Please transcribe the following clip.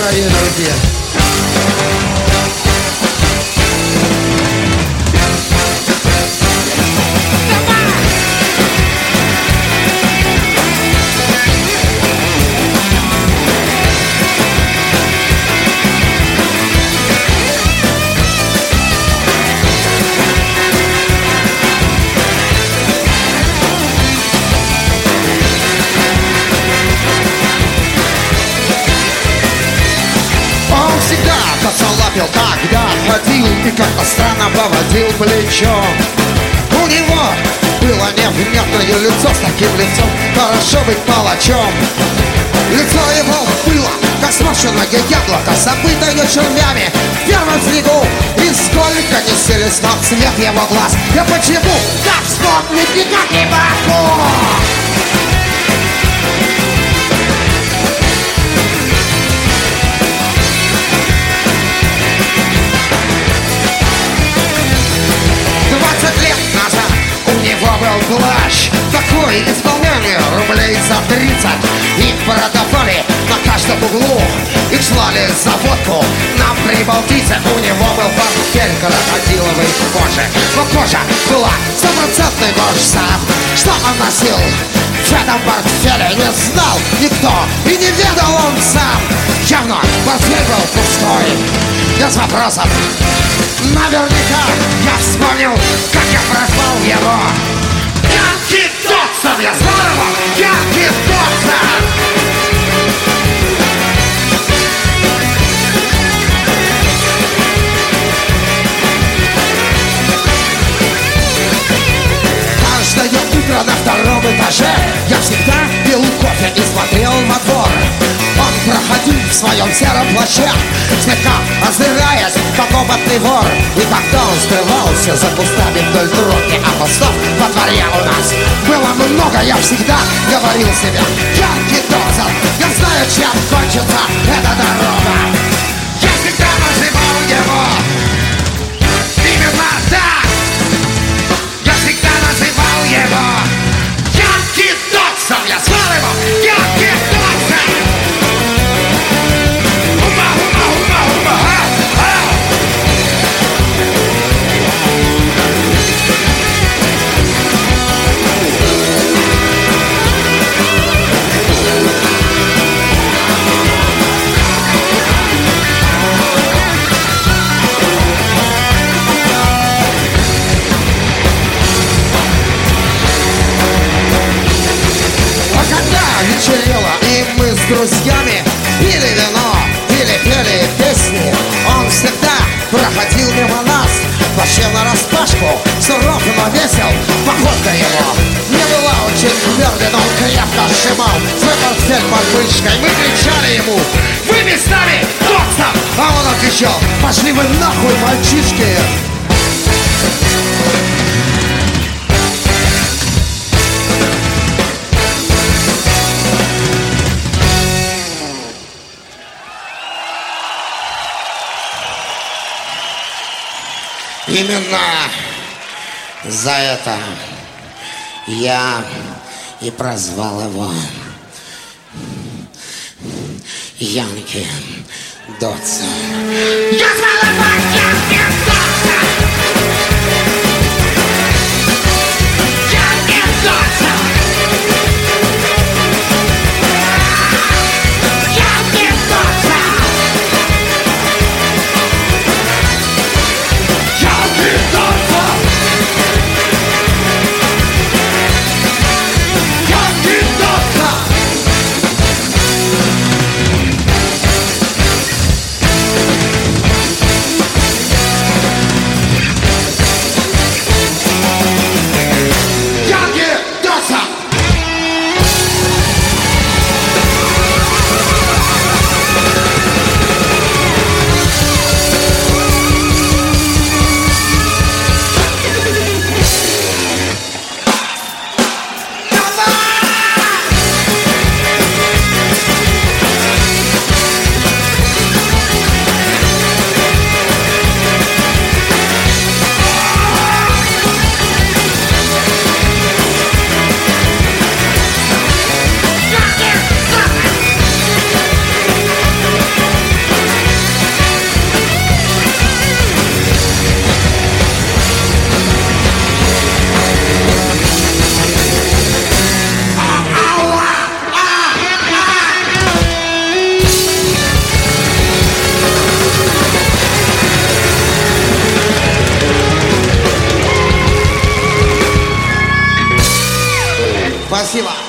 дорогие друзья. Косолапил, когда ходил и как-то странно поводил плечом. У него было невнятное лицо, с таким лицом хорошо быть палачом. Лицо его было, как сморщенное яблоко, забытое червями в первом снегу. И сколько не селестал цвет его глаз, я почему так вспомнить никак не могу. Был плащ, такой исполнение рублей за 30. Их продавали на каждом углу, их слали за водку на Прибалтице. У него был портфель крокодиловой кожи, но кожа была стопроцентный вож сам. Что он носил в этом портфеле, не знал никто и не ведал он сам. Явно портфель был пустой, без вопросов. Наверняка я вспомнил, как я прозвал его. Янки Додсон, я звал его Янки Додсон. Каждое утро на втором этаже я всегда пил кофе и смотрел во двор. Он проходил в своем сером плаще, слегка озираясь, как опытный вор. И когда он скрывался за кустами вдоль дороги, а кустов во дворе у нас было много, я всегда говорил себе: Янки Додсон, я знаю, чем кончится эта дорога. Я всегда называл его именно так. Я всегда называл его Янки Додсон. Я звал его Янки Додсон. Вечерело, и мы с друзьями пили вино, пели песни. Он всегда проходил мимо нас, вообще нараспашку, суров, но весел. Походка его не была очень твердой, но он крепко сжимал свой портфель под мышкой. Мы кричали ему: вы местами Додсон! А он отвечал: пошли вы нахуй, мальчишки! Именно за это я и прозвал его Янки Додсон. Я звал его Янки Додсон! Янки Додсон! Янки Додсон! Спасибо.